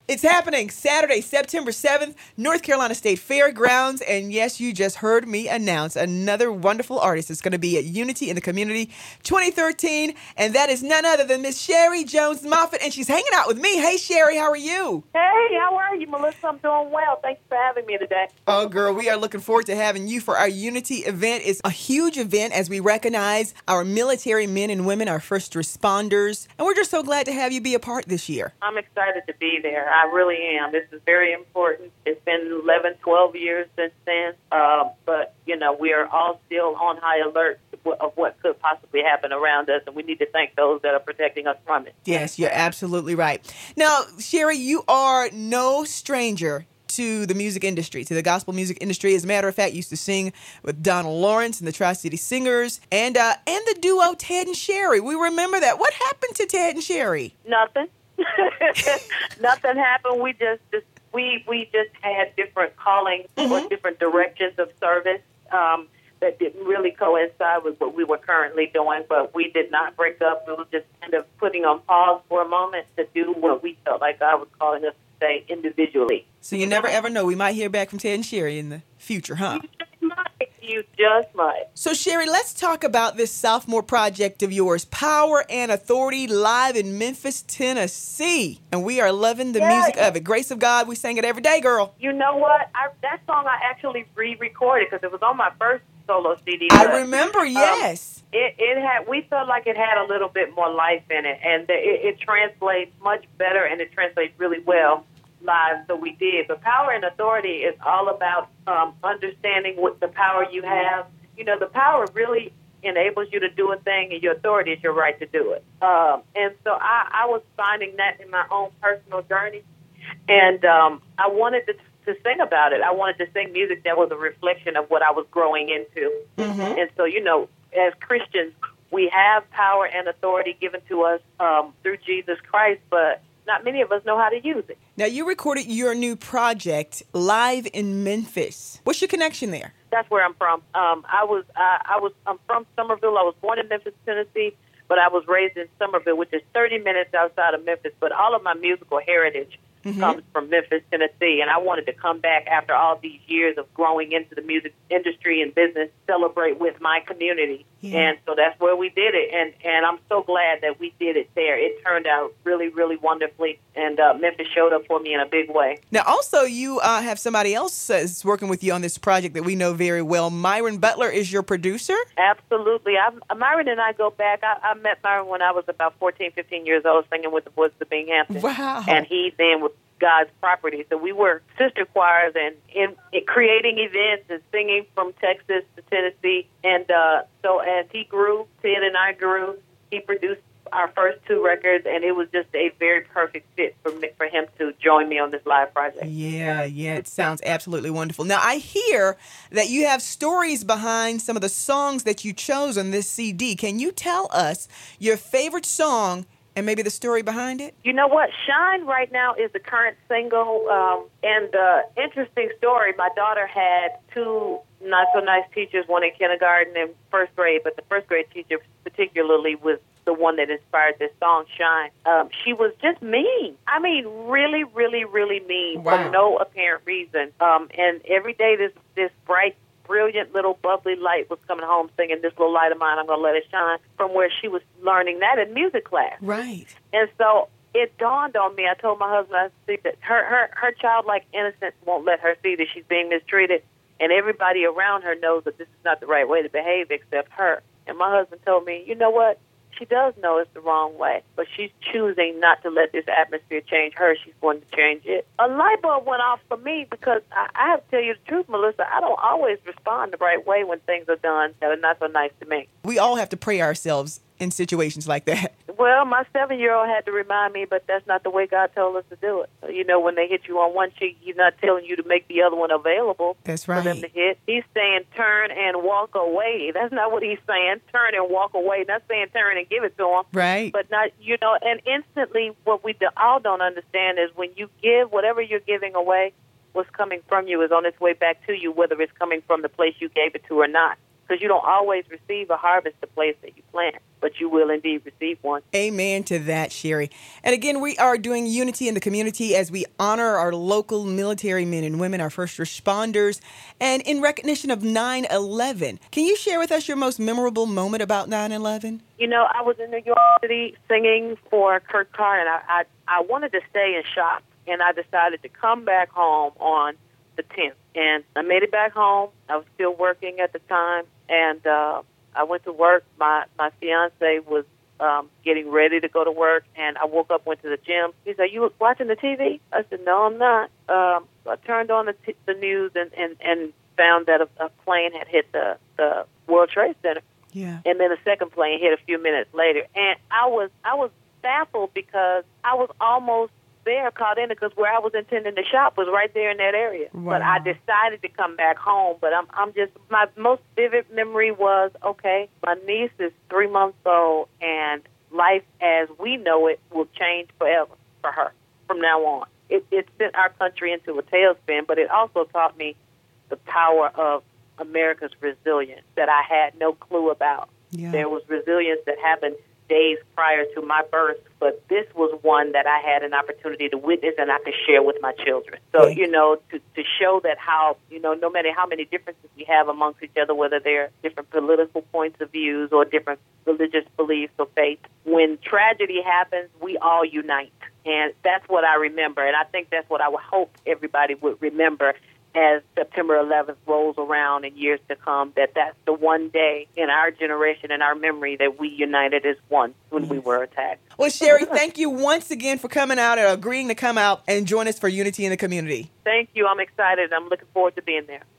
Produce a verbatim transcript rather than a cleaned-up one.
It's happening Saturday, September seventh, North Carolina State Fairgrounds. And yes, you just heard me announce another wonderful artist that's going to be at Unity in the Community twenty thirteen. And that is none other than Miss Sherry Jones Moffitt. And she's hanging out with me. Hey, Sherry, how are you? Hey, how are you, Melissa? I'm doing well. Thanks for having me today. Oh, girl, we are looking forward to having you for our Unity event. It's a huge event as we recognize our military men and women, our first responders. And we're just so glad to have you be a part this year. I'm excited to be there. I really am. This is very important. It's been eleven, twelve years since then. Uh, but, you know, we are all still on high alert of what could possibly happen around us, and we need to thank those that are protecting us from it. Yes, you're absolutely right. Now, Sherry, you are no stranger to the music industry, to the gospel music industry. As a matter of fact, you used to sing with Donald Lawrence and the Tri-City Singers and uh, and the duo Ted and Sherry. We remember that. What happened to Ted and Sherry? Nothing. Nothing happened. We just, just we we just had different callings mm-hmm. or different directions of service um, that didn't really coincide with what we were currently doing. But we did not break up. We were just kind of putting on pause for a moment to do what we felt like God was calling us to say individually. So you never ever know. We might hear back from Ted and Sherry in the future, huh? You just might. You just might. So, Sherry, let's talk about this sophomore project of yours, Power and Authority, live in Memphis, Tennessee. And we are loving the yeah, music yeah. of it. Grace of God, we sing it every day, girl. You know what? I, that song I actually re-recorded because it was on my first solo C D. I remember, yes. Um, it, it had. We felt like it had a little bit more life in it, and the, it, it translates much better, and it translates really well live, so we did. But Power and Authority is all about um, understanding what the power you have. You know, the power really enables you to do a thing, and your authority is your right to do it. Um, and so I, I was finding that in my own personal journey, and um, I wanted to, to sing about it. I wanted to sing music that was a reflection of what I was growing into. Mm-hmm. And so, you know, as Christians, we have power and authority given to us um, through Jesus Christ, but not many of us know how to use it. Now, you recorded your new project live in Memphis. What's your connection there? That's where I'm from. Um, I was, I, I was, I'm from Somerville. I was born in Memphis, Tennessee, but I was raised in Somerville, which is thirty minutes outside of Memphis. But all of my musical heritage mm-hmm. comes from Memphis, Tennessee, and I wanted to come back after all these years of growing into the music industry and business, celebrate with my community. Yeah. And so that's where we did it, and, and I'm so glad that we did it there. It turned out really, really wonderfully, and uh, Memphis showed up for me in a big way. Now, also, you uh, have somebody else that's working with you on this project that we know very well. Myron Butler is your producer? Absolutely. I'm, Myron and I go back. I, I met Myron when I was about fourteen, fifteen years old, singing with the Voices of Binghamton. Wow. And he then was God's property. So we were sister choirs and in, in creating events and singing from Texas to Tennessee. And uh, so as he grew, Ted and I grew, he produced our first two records, and it was just a very perfect fit for me, for him to join me on this live project. Yeah, yeah, it sounds absolutely wonderful. Now, I hear that you have stories behind some of the songs that you chose on this C D. Can you tell us your favorite song and maybe the story behind it? You know what? Shine right now is the current single. Um, and uh, interesting story, my daughter had two not-so-nice teachers, one in kindergarten and first grade, but the first grade teacher particularly was the one that inspired this song, Shine. Um, she was just mean. I mean, really, really, really mean wow. for no apparent reason. Um, and every day this, this bright, brilliant little bubbly light was coming home singing, "This little light of mine, I'm going to let it shine," from where she was learning that in music class. Right. And so it dawned on me. I told my husband, I said that her, her, her childlike innocence won't let her see that she's being mistreated, and everybody around her knows that this is not the right way to behave except her. And my husband told me, you know what? She does know it's the wrong way, but she's choosing not to let this atmosphere change her. She's going to change it. A light bulb went off for me because I, I have to tell you the truth, Melissa. I don't always respond the right way when things are done that are not so nice to me. We all have to pray ourselves in situations like that. Well, my seven-year-old had to remind me, but that's not the way God told us to do it. You know, when they hit you on one cheek, He's not telling you to make the other one available that's right. for them to hit. He's saying turn and walk away. That's not what He's saying. Turn and walk away. Not saying turn and give it to them. Right. But not, you know, and instantly what we all don't understand is when you give, whatever you're giving away, what's coming from you is on its way back to you, whether it's coming from the place you gave it to or not. Because you don't always receive a harvest the place that you plant. but you will indeed receive one. Amen to that, Sherry. And again, we are doing Unity in the Community as we honor our local military men and women, our first responders, and in recognition of nine eleven. Can you share with us your most memorable moment about nine eleven? You know, I was in New York City singing for Kurt Carr, and I, I, I wanted to stay in shop, and I decided to come back home on the tenth. And I made it back home. I was still working at the time, and uh, I went to work. My, my fiance was um, getting ready to go to work, and I woke up, went to the gym. He said, "You watching the T V?" I said, "No, I'm not." Um, so I turned on the, t- the news and, and, and found that a, a plane had hit the, the World Trade Center. Yeah. And then a second plane hit a few minutes later. And I was I was baffled because I was almost there, caught in it, because where I was intending to shop was right there in that area. Wow. But I decided to come back home. But I'm I'm just, my most vivid memory was, okay, my niece is three months old, and life as we know it will change forever for her from now on. It, it sent our country into a tailspin, but it also taught me the power of America's resilience that I had no clue about. Yeah. There was resilience that happened days prior to my birth, but this was one that I had an opportunity to witness and I could share with my children. So, Thank you know, to, to show that how, you know, no matter how many differences we have amongst each other, whether they're different political points of views or different religious beliefs or faiths, when tragedy happens, we all unite. And that's what I remember, and I think that's what I would hope everybody would remember as September eleventh rolls around in years to come, that that's the one day in our generation and our memory that we united as one when we were attacked. Well, Sherry, thank you once again for coming out and agreeing to come out and join us for Unity in the Community. Thank you. I'm excited. I'm looking forward to being there.